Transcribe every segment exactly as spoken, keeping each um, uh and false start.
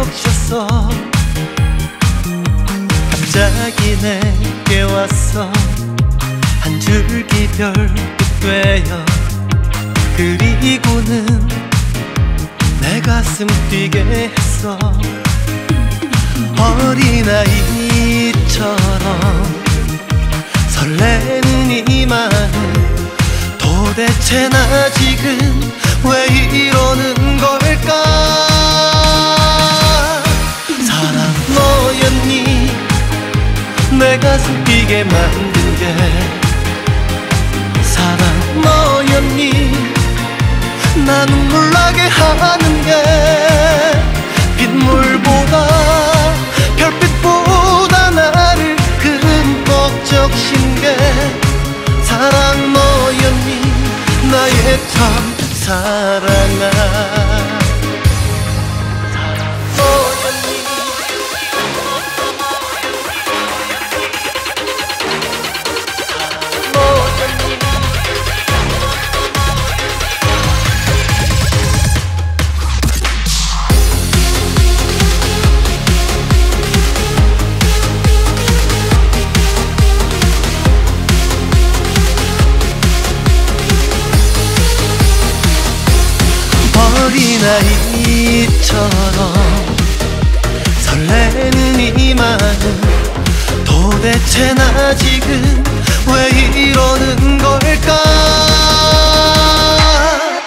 적셨어. 갑자기 내게 왔어. 한 줄기 별빛 되어 그리고는 내 가슴 뛰게 했어. 어린아이처럼 설레는 이 마음, 도대체 나 지금 왜 이러는 걸까? 사랑 너였니? 내 가슴 뛰게 만든 게. 사랑 너였니? 나 눈물 나게 하는 게. 빗물보다 별빛보다 나를 흠뻑 적신 게 사랑 너였니? 나의 참 사랑아. 사랑 너였니? 사랑 너였니? 어린아이처럼 설레는 이 마음, 도대체 나 지금 왜 이러는 걸까?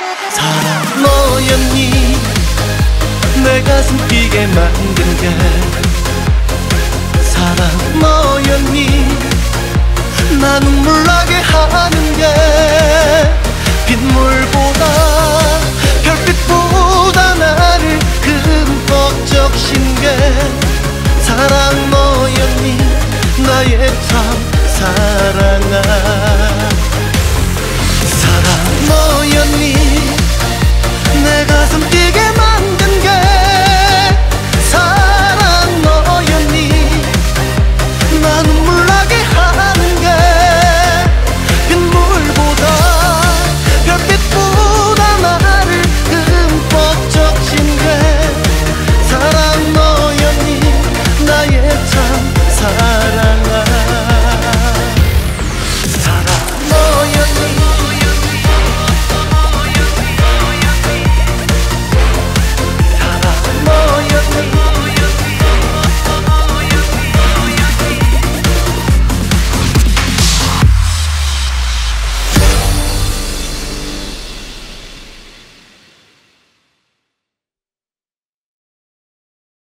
사랑 너였니? 내 가슴 뛰게 만든 게.